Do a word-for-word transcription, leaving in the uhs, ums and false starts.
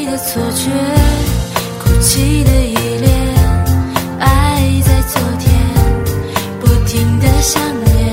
的错觉，哭泣的依恋，爱在昨天不停地相连。